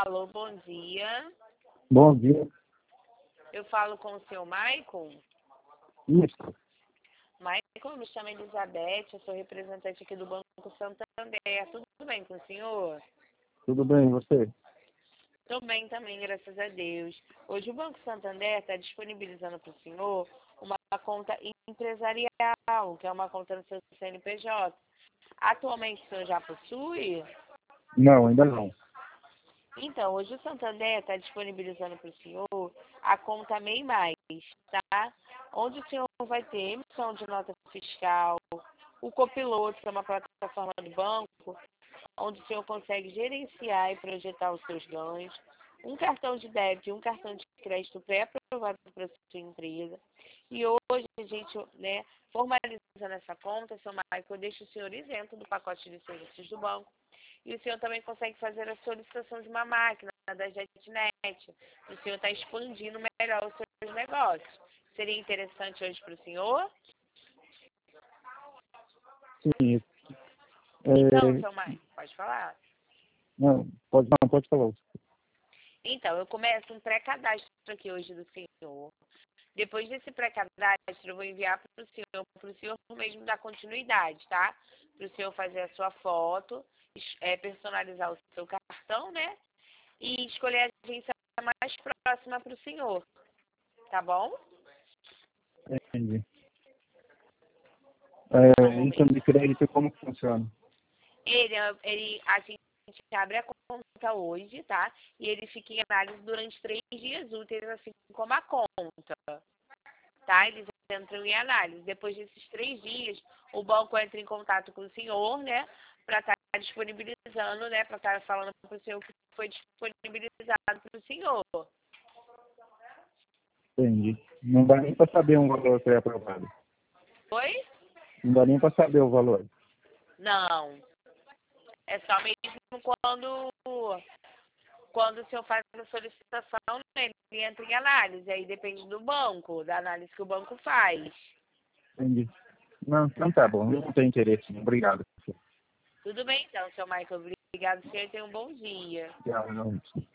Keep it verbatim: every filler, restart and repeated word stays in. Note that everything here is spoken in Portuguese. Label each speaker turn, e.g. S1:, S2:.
S1: Alô, bom dia.
S2: Bom dia.
S1: Eu falo com o seu Maicon.
S2: Isso.
S1: Maicon, me chamo Elizabeth, eu sou representante aqui do Banco Santander. Tudo bem com o senhor?
S2: Tudo bem, e você?
S1: Estou bem também, graças a Deus. Hoje o Banco Santander está disponibilizando para o senhor uma conta empresarial, que é uma conta no seu C N P J. Atualmente o senhor já possui?
S2: Não, ainda não.
S1: Então, hoje o Santander está disponibilizando para o senhor a conta MEI Mais, tá? Onde o senhor vai ter emissão de nota fiscal, o copiloto, que é uma plataforma do banco, onde o senhor consegue gerenciar e projetar os seus ganhos, um cartão de débito e um cartão de crédito pré-aprovado para a sua empresa. E hoje a gente, né, formalizando essa conta, seu Michael, eu deixo o senhor isento do pacote de serviços do banco. E o senhor também consegue fazer a solicitação de uma máquina da JetNet. O senhor está expandindo melhor os seus negócios. Seria interessante hoje para o senhor?
S2: Sim. É...
S1: Então, seu Michael, pode falar.
S2: Não, pode não, pode falar.
S1: Então, eu começo um pré-cadastro aqui hoje do senhor. Depois desse pré-cadastro, eu vou enviar para o senhor, para o senhor mesmo dar continuidade, tá? Para o senhor fazer a sua foto, é, personalizar o seu cartão, né? E escolher a agência mais próxima para o senhor. Tá bom?
S2: Entendi. É, então, de crédito, como que funciona?
S1: Ele, ele, a gente abre a conta hoje, tá? E ele fica em análise durante três dias úteis, assim como a conta, tá? Eles entram em análise. Depois desses três dias, o banco entra em contato com o senhor, né? Para estar disponibilizando, né? Para estar falando para o senhor que foi disponibilizado para o senhor.
S2: Entendi. Não dá nem para saber um valor pré-aprovado.
S1: Oi?
S2: Não dá nem para saber o valor.
S1: Não. É só mesmo quando, quando o senhor faz a solicitação, né, ele entra em análise. Aí depende do banco, da análise que o banco faz.
S2: Entendi. Não, então tá bom. Eu não tenho interesse. Obrigado.
S1: Tudo bem então, seu Michael. Obrigado, senhor. Tenha um bom dia.
S2: Obrigado.